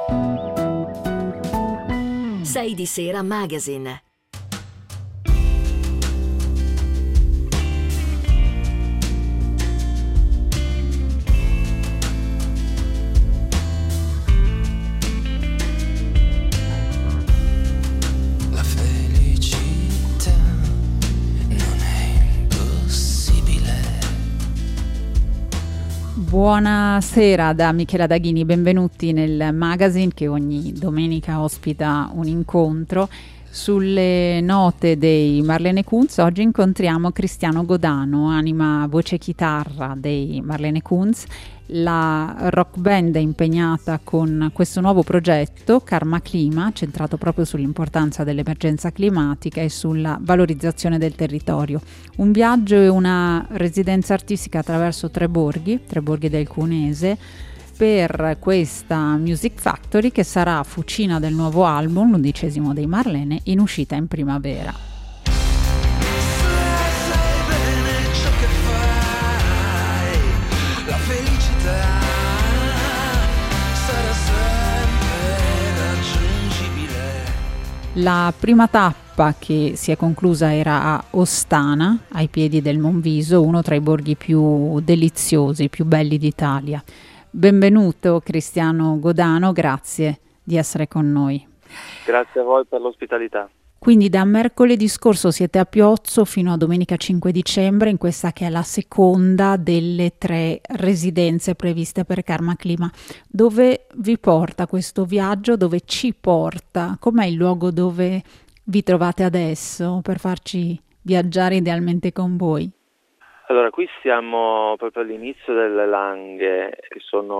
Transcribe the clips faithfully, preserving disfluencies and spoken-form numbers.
sei di Sera Magazine. Buonasera da Michela Daghini, benvenuti nel magazine che ogni domenica ospita un incontro. Sulle note dei Marlene Kunz oggi incontriamo Cristiano Godano, anima voce chitarra dei Marlene Kunz. La rock band è impegnata con questo nuovo progetto, Karma Clima, centrato proprio sull'importanza dell'emergenza climatica e sulla valorizzazione del territorio. Un viaggio e una residenza artistica attraverso tre borghi, tre borghi del Cuneese, per questa Music Factory che sarà fucina del nuovo album, l'undicesimo dei Marlene, in uscita in primavera. La prima tappa che si è conclusa era a Ostana, ai piedi del Monviso, uno tra i borghi più deliziosi, più belli d'Italia. Benvenuto Cristiano Godano, grazie di essere con noi. Grazie a voi per l'ospitalità. Quindi da mercoledì scorso siete a Piozzo fino a domenica cinque dicembre in questa che è la seconda delle tre residenze previste per Karma Clima. Dove vi porta questo viaggio? Dove ci porta? Com'è il luogo dove vi trovate adesso per farci viaggiare idealmente con voi? Allora, qui siamo proprio all'inizio delle Langhe, che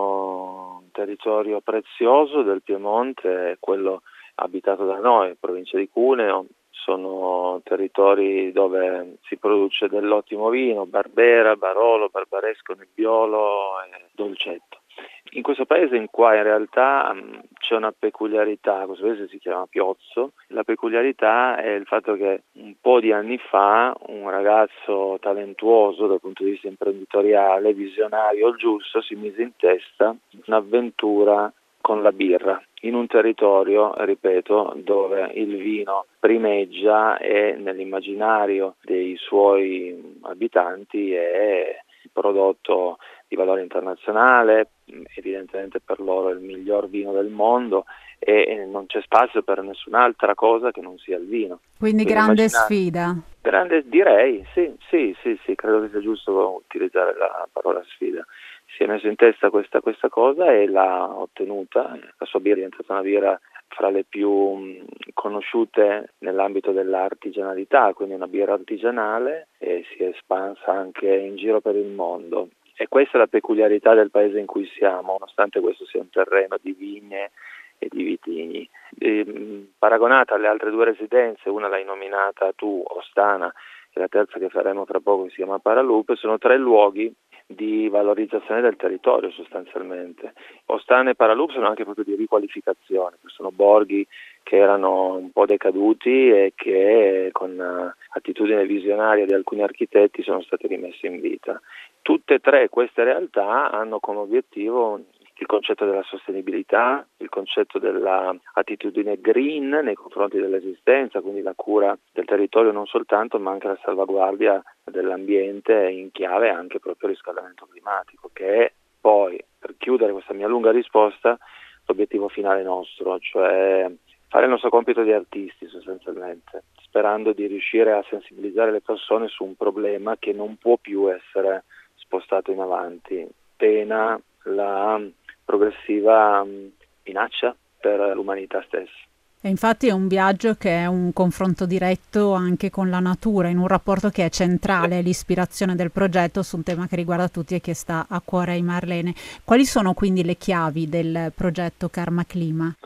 sono un territorio prezioso del Piemonte, quello abitato da noi, provincia di Cuneo. Sono territori dove si produce dell'ottimo vino, Barbera, Barolo, Barbaresco, Nebbiolo e Dolcetto. In questo paese in qua in realtà um, c'è una peculiarità, questo paese si chiama Piozzo, la peculiarità è il fatto che un po' di anni fa un ragazzo talentuoso dal punto di vista imprenditoriale, visionario, il giusto, si mise in testa un'avventura con la birra, in un territorio, ripeto, dove il vino primeggia e nell'immaginario dei suoi abitanti è il prodotto di valore internazionale, evidentemente per loro è il miglior vino del mondo e non c'è spazio per nessun'altra cosa che non sia il vino. Quindi, Quindi grande immaginare... sfida. Grande, direi, sì, sì, sì, sì, credo che sia giusto utilizzare la parola sfida. Si è messo in testa questa, questa cosa e l'ha ottenuta. La sua birra è diventata una birra fra le più mh, conosciute nell'ambito dell'artigianalità, quindi una birra artigianale, e si è espansa anche in giro per il mondo. E questa è la peculiarità del paese in cui siamo, nonostante questo sia un terreno di vigne e di vitigni. E, mh, paragonata alle altre due residenze, una l'hai nominata tu, Ostana, e la terza che faremo fra poco si chiama Paralupe, sono tre luoghi di valorizzazione del territorio sostanzialmente. Ostana e Paralupe sono anche proprio di riqualificazione, sono borghi che erano un po' decaduti e che con attitudine visionaria di alcuni architetti sono stati rimessi in vita. Tutte e tre queste realtà hanno come obiettivo il concetto della sostenibilità, il concetto dell'attitudine green nei confronti dell'esistenza, quindi la cura del territorio non soltanto, ma anche la salvaguardia dell'ambiente in chiave anche proprio riscaldamento climatico, che è poi, per chiudere questa mia lunga risposta, l'obiettivo finale nostro, cioè fare il nostro compito di artisti sostanzialmente, sperando di riuscire a sensibilizzare le persone su un problema che non può più essere spostato in avanti, pena la progressiva minaccia per l'umanità stessa. E infatti è un viaggio che è un confronto diretto anche con la natura, in un rapporto che è centrale, l'ispirazione del progetto su un tema che riguarda tutti e che sta a cuore ai Marlene. Quali sono quindi le chiavi del progetto Karma Clima?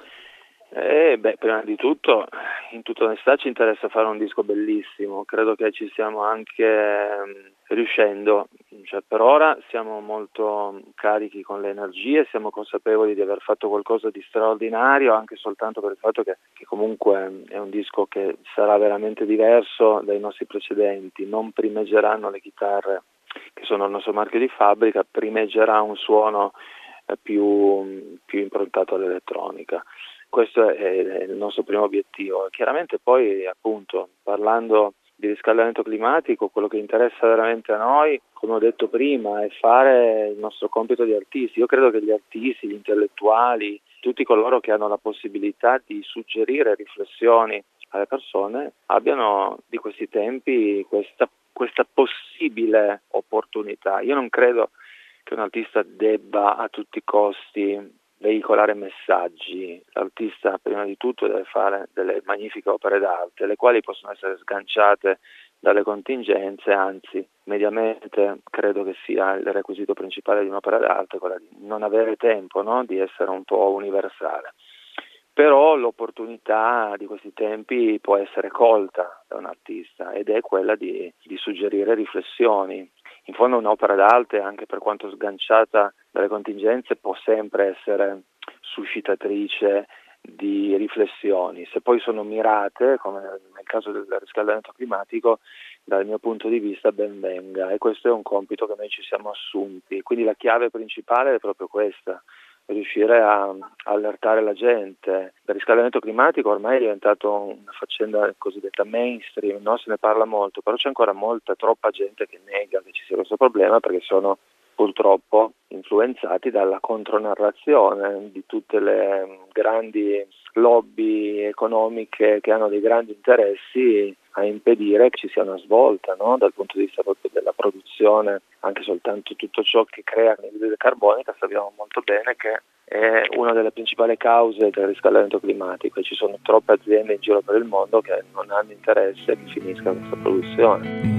Eh, beh, prima di tutto, in tutta onestà ci interessa fare un disco bellissimo, credo che ci stiamo anche eh, riuscendo, cioè, per ora siamo molto carichi con le energie, siamo consapevoli di aver fatto qualcosa di straordinario, anche soltanto per il fatto che, che comunque è un disco che sarà veramente diverso dai nostri precedenti, non primeggeranno le chitarre che sono il nostro marchio di fabbrica, primeggerà un suono più, più improntato portato all'elettronica. Questo è il nostro primo obiettivo. Chiaramente poi, appunto, parlando di riscaldamento climatico, quello che interessa veramente a noi, come ho detto prima, è fare il nostro compito di artisti. Io credo che gli artisti, gli intellettuali, tutti coloro che hanno la possibilità di suggerire riflessioni alle persone, abbiano di questi tempi questa, questa possibile opportunità. Io non credo che un artista debba a tutti i costi veicolare messaggi. L'artista prima di tutto deve fare delle magnifiche opere d'arte, le quali possono essere sganciate dalle contingenze, anzi mediamente credo che sia il requisito principale di un'opera d'arte quello di non avere tempo, no? Di essere un po' universale. Però l'opportunità di questi tempi può essere colta da un artista ed è quella di, di suggerire riflessioni. In fondo un'opera d'arte, anche per quanto sganciata dalle contingenze, può sempre essere suscitatrice di riflessioni. Se poi sono mirate, come nel caso del riscaldamento climatico, dal mio punto di vista ben venga, e questo è un compito che noi ci siamo assunti. Quindi la chiave principale è proprio questa: riuscire a allertare la gente. Il riscaldamento climatico ormai è diventato una faccenda cosiddetta mainstream, no? Se ne parla molto, però c'è ancora molta, troppa gente che nega che ci sia questo problema, perché sono purtroppo influenzati dalla contronarrazione di tutte le grandi lobby economiche che hanno dei grandi interessi a impedire che ci sia una svolta, no? Dal punto di vista proprio della produzione, anche soltanto tutto ciò che crea anidride carbonica. Sappiamo molto bene che è una delle principali cause del riscaldamento climatico e ci sono troppe aziende in giro per il mondo che non hanno interesse che finisca questa produzione.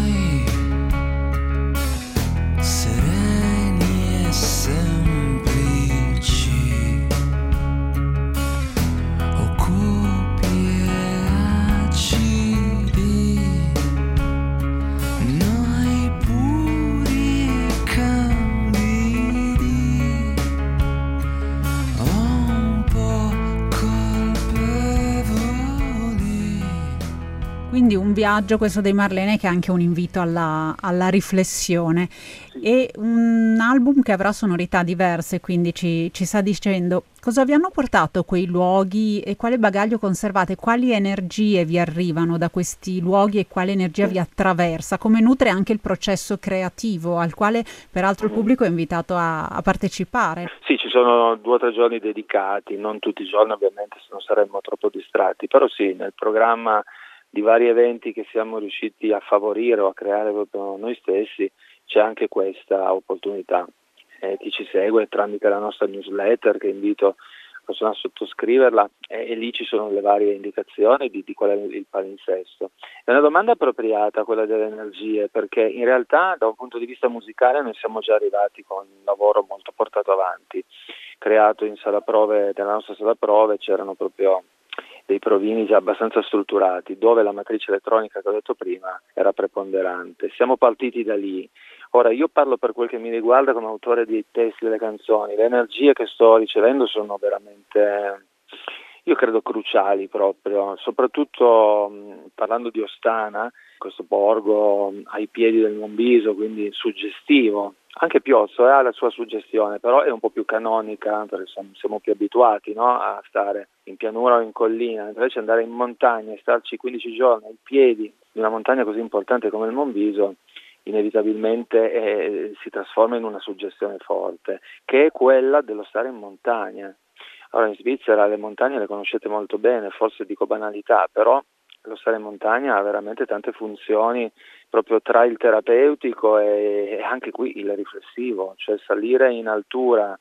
Quindi un viaggio, questo dei Marlene, che è anche un invito alla, alla riflessione. Sì. E un album che avrà sonorità diverse, quindi ci, ci sta dicendo cosa vi hanno portato quei luoghi e quale bagaglio conservate, quali energie vi arrivano da questi luoghi e quale energia vi attraversa, come nutre anche il processo creativo al quale peraltro il pubblico è invitato a, a partecipare. Sì, ci sono due o tre giorni dedicati, non tutti i giorni ovviamente, se non saremmo troppo distratti, però sì, nel programma di vari eventi che siamo riusciti a favorire o a creare proprio noi stessi c'è anche questa opportunità. Eh, chi ci segue tramite la nostra newsletter, che invito a sottoscriverla, e, e lì ci sono le varie indicazioni di, di qual è il palinsesto. È una domanda appropriata quella delle energie, perché in realtà da un punto di vista musicale noi siamo già arrivati con un lavoro molto portato avanti, creato in sala prove, nella nostra sala prove c'erano proprio dei provini già abbastanza strutturati, dove la matrice elettronica che ho detto prima era preponderante. Siamo partiti da lì. Ora, io parlo per quel che mi riguarda come autore dei testi delle canzoni. Le energie che sto ricevendo sono veramente, io credo, cruciali proprio, soprattutto mh, parlando di Ostana, questo borgo mh, ai piedi del Monviso, quindi suggestivo. Anche Piozzo eh, ha la sua suggestione, però è un po' più canonica, perché siamo, siamo più abituati, no, a stare in pianura o in collina. Invece andare in montagna e starci quindici giorni ai piedi di una montagna così importante come il Monviso, inevitabilmente eh, si trasforma in una suggestione forte, che è quella dello stare in montagna. Ora, in Svizzera le montagne le conoscete molto bene, forse dico banalità, però lo stare in montagna ha veramente tante funzioni, proprio tra il terapeutico e anche qui il riflessivo, cioè salire in altura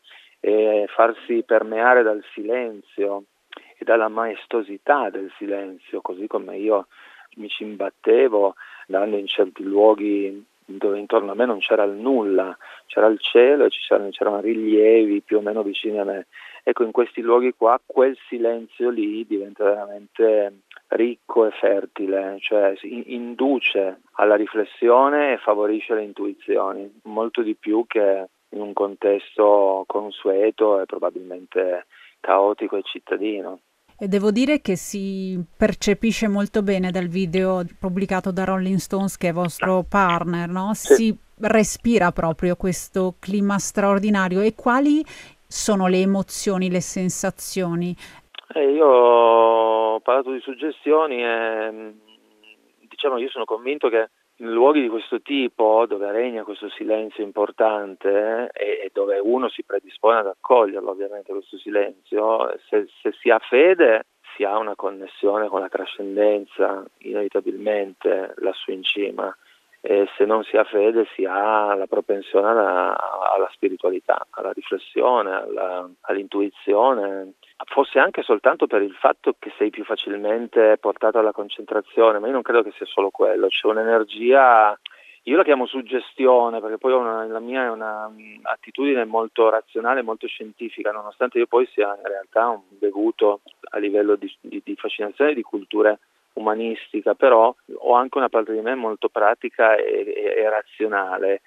e farsi permeare dal silenzio e dalla maestosità del silenzio, così come io mi ci imbattevo andando in certi luoghi dove intorno a me non c'era il nulla, c'era il cielo e c'erano, c'erano rilievi più o meno vicini a me. Ecco, in questi luoghi qua quel silenzio lì diventa veramente ricco e fertile, cioè induce alla riflessione e favorisce le intuizioni, molto di più che in un contesto consueto e probabilmente caotico e cittadino. E devo dire che si percepisce molto bene dal video pubblicato da Rolling Stones, che è vostro partner, no? Sì. Si respira proprio questo clima straordinario. E quali sono le emozioni, le sensazioni? Eh, io ho parlato di suggestioni e diciamo io sono convinto che in luoghi di questo tipo, dove regna questo silenzio importante eh, e, e dove uno si predispone ad accoglierlo ovviamente questo silenzio, se, se si ha fede si ha una connessione con la trascendenza inevitabilmente lassù in cima. E se non si ha fede si ha la propensione alla, alla spiritualità, alla riflessione, alla, all'intuizione, forse anche soltanto per il fatto che sei più facilmente portato alla concentrazione, ma io non credo che sia solo quello, c'è un'energia, io la chiamo suggestione perché poi una, la mia è un'attitudine molto razionale, molto scientifica, nonostante io poi sia in realtà un bevuto a livello di, di, di fascinazione di culture umanistica, però ho anche una parte di me molto pratica e, e, e razionale,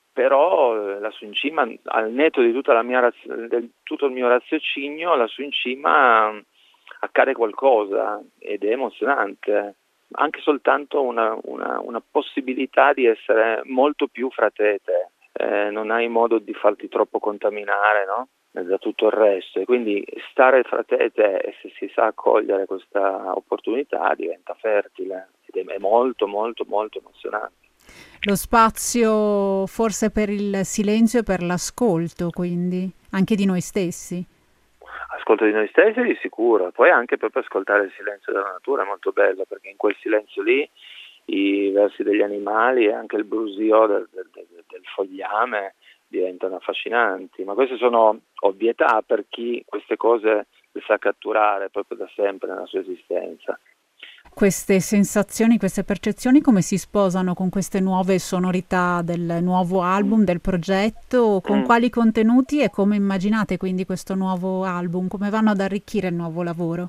però lassù in cima, al netto di tutta la mia raz- del tutto il mio raziocinio, lassù in cima accade qualcosa ed è emozionante, anche soltanto una, una, una possibilità di essere molto più fratete, eh, non hai modo di farti troppo contaminare, no? Da tutto il resto, e quindi stare fra tete e se si sa accogliere questa opportunità diventa fertile ed è molto molto molto emozionante. Lo spazio forse per il silenzio e per l'ascolto, quindi anche di noi stessi. Ascolto di noi stessi di sicuro, poi anche proprio ascoltare il silenzio della natura è molto bello, perché in quel silenzio lì i versi degli animali e anche il brusio del, del, del fogliame diventano affascinanti, ma queste sono ovvietà per chi queste cose le sa catturare proprio da sempre nella sua esistenza. Queste sensazioni, queste percezioni come si sposano con queste nuove sonorità del nuovo album, del progetto? Con Mm. quali contenuti e come immaginate quindi questo nuovo album? Come vanno ad arricchire il nuovo lavoro?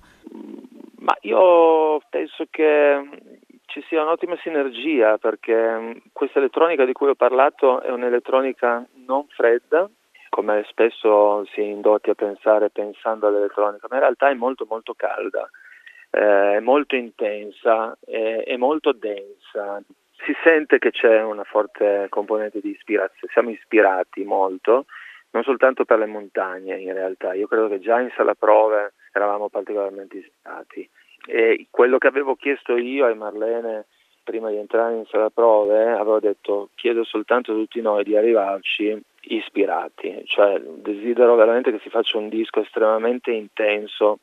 Ma io penso che ci sia un'ottima sinergia, perché questa elettronica di cui ho parlato è un'elettronica non fredda, come spesso si è indotti a pensare pensando all'elettronica, ma in realtà è molto molto calda, eh, è molto intensa, è, è molto densa. Si sente che c'è una forte componente di ispirazione, siamo ispirati molto, non soltanto per le montagne in realtà, io credo che già in sala prove eravamo particolarmente ispirati. E quello che avevo chiesto io a Marlene prima di entrare in sala prove, avevo detto chiedo soltanto a tutti noi di arrivarci ispirati, cioè desidero veramente che si faccia un disco estremamente intenso,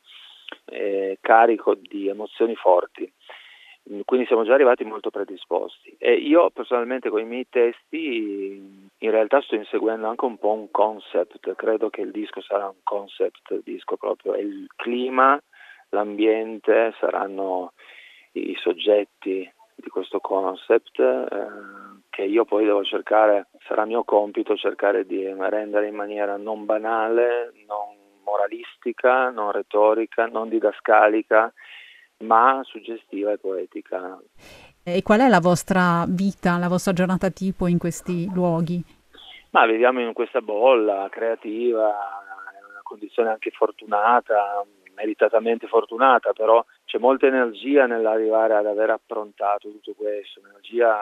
eh, carico di emozioni forti. Quindi siamo già arrivati molto predisposti e io personalmente con i miei testi in realtà sto inseguendo anche un po' un concept, credo che il disco sarà un concept disco proprio, il clima, l'ambiente saranno i soggetti di questo concept eh, che io poi devo cercare, sarà mio compito cercare di rendere in maniera non banale, non moralistica, non retorica, non didascalica, ma suggestiva e poetica. E qual è la vostra vita, la vostra giornata tipo in questi luoghi? Ma viviamo in questa bolla creativa, è una condizione anche fortunata, meritatamente fortunata, però c'è molta energia nell'arrivare ad aver approntato tutto questo, energia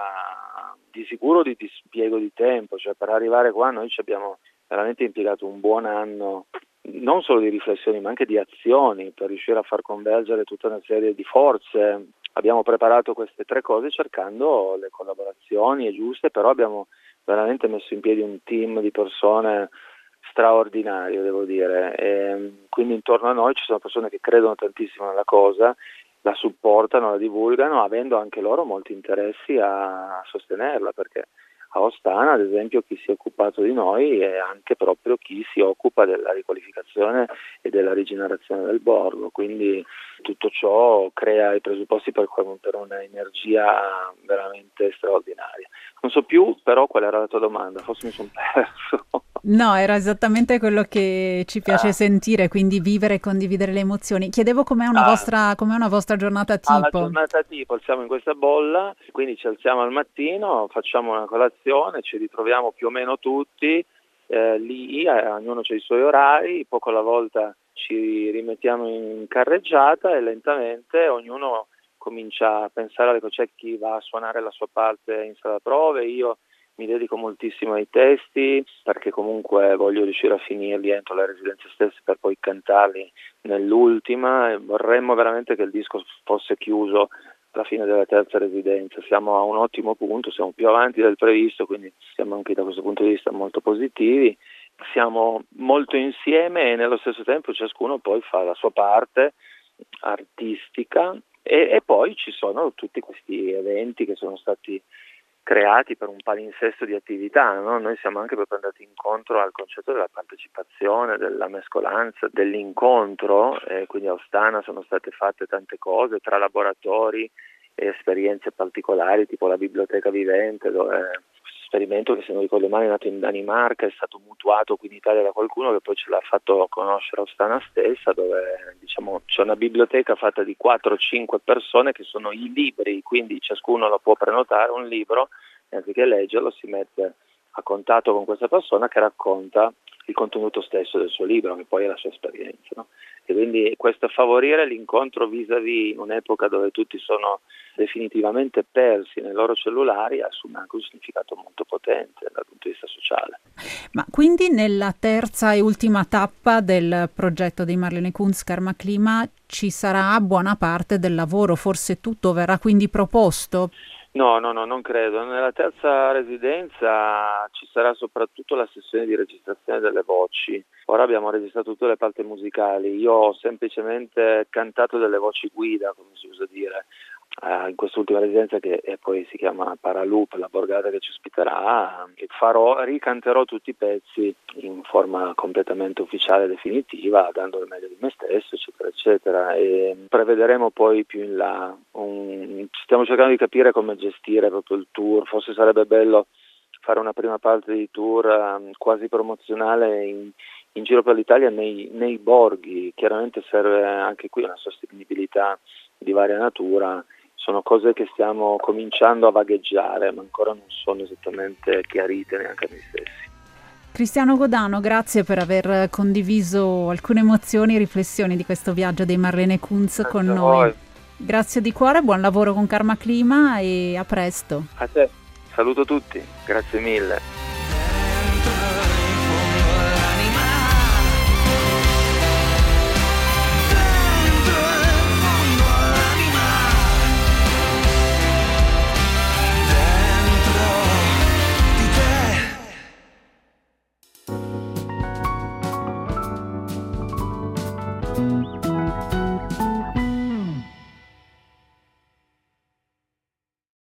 di sicuro di dispiego di tempo, cioè per arrivare qua noi ci abbiamo veramente impiegato un buon anno, non solo di riflessioni ma anche di azioni per riuscire a far convergere tutta una serie di forze. Abbiamo preparato queste tre cose cercando le collaborazioni giuste, però abbiamo veramente messo in piedi un team di persone straordinario, devo dire, e quindi intorno a noi ci sono persone che credono tantissimo nella cosa, la supportano, la divulgano, avendo anche loro molti interessi a sostenerla, perché a Ostana, ad esempio, chi si è occupato di noi è anche proprio chi si occupa della riqualificazione e della rigenerazione del borgo, quindi tutto ciò crea i presupposti per, per un'energia veramente straordinaria. Non so più però qual era la tua domanda, forse mi sono perso. No, era esattamente quello che ci piace Ah. sentire, quindi vivere e condividere le emozioni. Chiedevo com'è una Ah. vostra, com'è una vostra giornata Ah, la tipo. giornata tipo, siamo in questa bolla, quindi ci alziamo al mattino, facciamo una colazione, ci ritroviamo più o meno tutti eh, lì, eh, ognuno ha i suoi orari, poco alla volta ci rimettiamo in carreggiata e lentamente ognuno comincia a pensare alle cose, c'è chi va a suonare la sua parte in sala prove, io mi dedico moltissimo ai testi perché comunque voglio riuscire a finirli entro le residenze stesse per poi cantarli nell'ultima, e vorremmo veramente che il disco fosse chiuso alla fine della terza residenza. Siamo a un ottimo punto, siamo più avanti del previsto, quindi siamo anche da questo punto di vista molto positivi. Siamo molto insieme e nello stesso tempo ciascuno poi fa la sua parte artistica e, e poi ci sono tutti questi eventi che sono stati creati per un palinsesto di attività, no? Noi siamo anche proprio andati incontro al concetto della partecipazione, della mescolanza, dell'incontro, e quindi a Ostana sono state fatte tante cose tra laboratori e esperienze particolari, tipo la biblioteca vivente, dove esperimento che, se non ricordo male, è nato in Danimarca, è stato mutuato qui in Italia da qualcuno che poi ce l'ha fatto conoscere Ostana stessa, dove diciamo c'è una biblioteca fatta di quattro o cinque persone che sono i libri, quindi ciascuno lo può prenotare un libro e anziché leggerlo si mette a contatto con questa persona che racconta il contenuto stesso del suo libro, che poi è la sua esperienza, no? E quindi questo favorire l'incontro vis-à-vis in un'epoca dove tutti sono definitivamente persi nei loro cellulari assume anche un significato molto potente dal punto di vista sociale. Ma quindi nella terza e ultima tappa del progetto di Marlene Kunz, Karma Klima, ci sarà buona parte del lavoro, forse tutto verrà quindi proposto? No, no, no, non credo. Nella terza residenza ci sarà soprattutto la sessione di registrazione delle voci. Ora abbiamo registrato tutte le parti musicali. Io ho semplicemente cantato delle voci guida, come si usa dire, eh, in quest'ultima residenza che e poi si chiama Paraloop, la borgata che ci ospiterà. E farò, ricanterò tutti i pezzi in forma completamente ufficiale e definitiva, dando il meglio di me stesso, eccetera, eccetera. E prevederemo poi più in là un... stiamo cercando di capire come gestire proprio il tour. Forse sarebbe bello fare una prima parte di tour um, quasi promozionale in, in giro per l'Italia nei, nei borghi. Chiaramente serve anche qui una sostenibilità di varia natura. Sono cose che stiamo cominciando a vagheggiare, ma ancora non sono esattamente chiarite neanche a noi stessi. Cristiano Godano, grazie per aver condiviso alcune emozioni e riflessioni di questo viaggio dei Marlene Kunz Grazie con a noi. voi. Grazie di cuore, buon lavoro con Karma Klima e a presto. A te, saluto tutti, grazie mille.